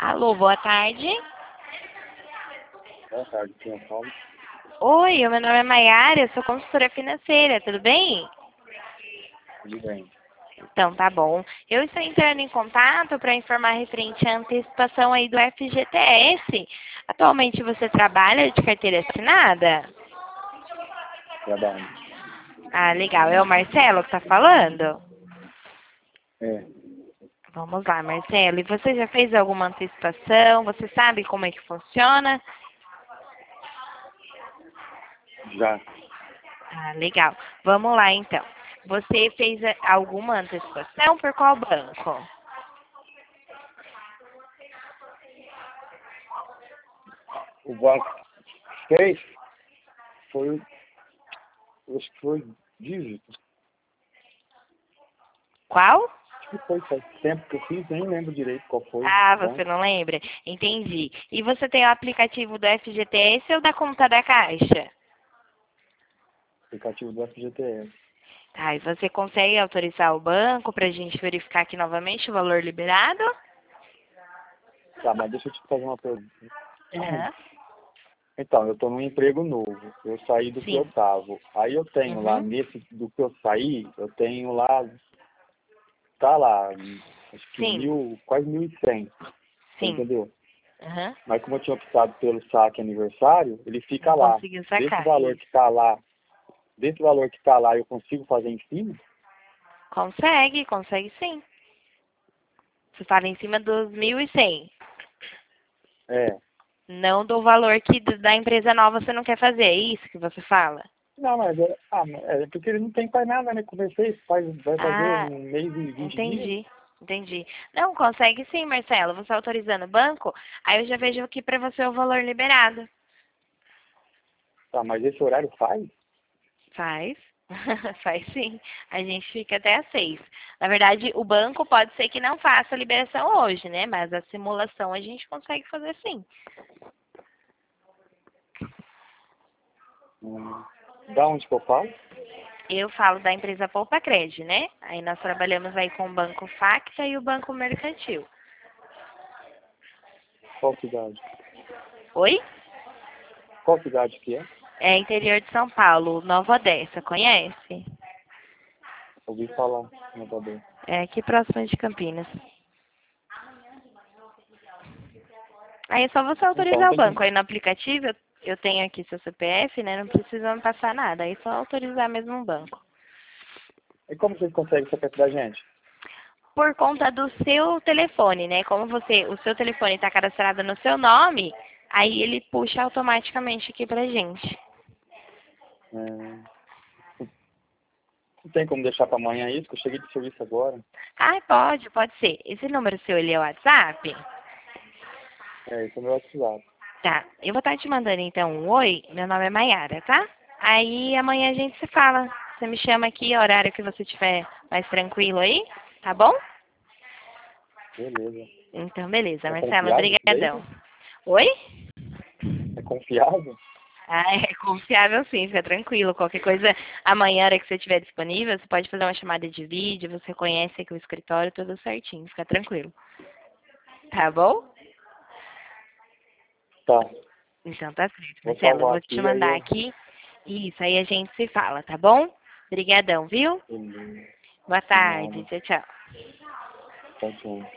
Alô, boa tarde. Boa tarde, quem eu falo? Oi, meu nome é Maiara, eu sou consultora financeira, tudo bem? Tudo bem. Então, tá bom. Eu estou entrando em contato para informar referente à antecipação aí do FGTS. Atualmente você trabalha de carteira assinada? Trabalho. Ah, legal. É o Marcelo que está falando? É, Vamos lá, Marcelo. E você já fez alguma antecipação? Você sabe como é que funciona? já. Ah, legal. Vamos lá, então. Você fez alguma antecipação por qual banco? O banco fez foi, acho que foi dígito. Qual? Acho que foi faz tempo que eu fiz, nem lembro direito qual foi o Ah, você banco. não lembra? Entendi. E você tem o aplicativo do FGTS ou da conta da Caixa? Aplicativo do FGTS. Tá, e você consegue autorizar o banco para a gente verificar aqui novamente o valor liberado? Tá, mas deixa eu te fazer uma pergunta. Aham. Então, eu estou num emprego novo. Eu saí do que eu Sim. estava. Aí eu tenho lá, Uhum. nesse do que eu saí, eu tenho lá, tá lá, acho que Sim. quase 1.100. Você Sim. entendeu? Aham. Mas como eu tinha optado pelo saque aniversário, ele fica Não lá. conseguiu Desse sacar. valor que Isso. está lá, desse valor que está lá, eu consigo fazer em cima? Consegue sim. Você fala em cima dos 1.100. É. Não do valor que da empresa nova você não quer fazer. É isso que você fala? Não, mas é porque ele não tem quase nada, né? Comecei, vai fazer Ah, 1 mês e 20 dias. entendi. Não, consegue sim, Marcelo. Você autorizando o banco, aí eu já vejo aqui para você o valor liberado. Tá, mas esse horário faz? Faz. Faz sim. A gente fica até às 6. Na verdade, o banco pode ser que não faça a liberação hoje, né? Mas a simulação a gente consegue fazer sim. Da onde que eu falo? Eu falo da empresa Poupa Cred, né? Aí nós trabalhamos aí com o Banco Facta e o Banco Mercantil. Qual cidade? Oi? Qual cidade que é? É interior de São Paulo, Nova Odessa, conhece? Ouvi falar, não tá bem. É aqui próximo de Campinas. Aí é só você Então, autorizar o tem que... banco. Aí no aplicativo eu tenho aqui seu CPF, né? Não precisa me passar nada. Aí é só autorizar mesmo o banco. E como vocês conseguem essa peça da gente? Por conta do seu telefone, né? Como o seu telefone está cadastrado no seu nome, aí ele puxa automaticamente aqui pra gente. É, não tem como deixar para amanhã isso, que eu cheguei de serviço agora. Ah, pode ser. Esse número seu, ele é o WhatsApp? É, esse é o meu WhatsApp. Tá. Eu vou estar te mandando então um oi. Meu nome é Maiara, tá? Aí amanhã a gente se fala. Você me chama aqui, horário que você estiver mais tranquilo aí, tá bom? Beleza. Então, beleza, É Marcelo, confiável isso daí? brigadão. Oi? É confiável? Ah, é confiável sim, fica tranquilo. Qualquer coisa, amanhã, a hora que você estiver disponível, você pode fazer uma chamada de vídeo, você conhece aqui o escritório, tudo certinho, fica tranquilo. Tá bom? Tá. Então tá certo, Vou Marcelo, eu salvar vou te aqui, aí mandar eu... aqui. Isso, aí a gente se fala, tá bom? Brigadão, viu? Beleza. Boa De tarde, nada. tchau, tchau. Tchau, tchau.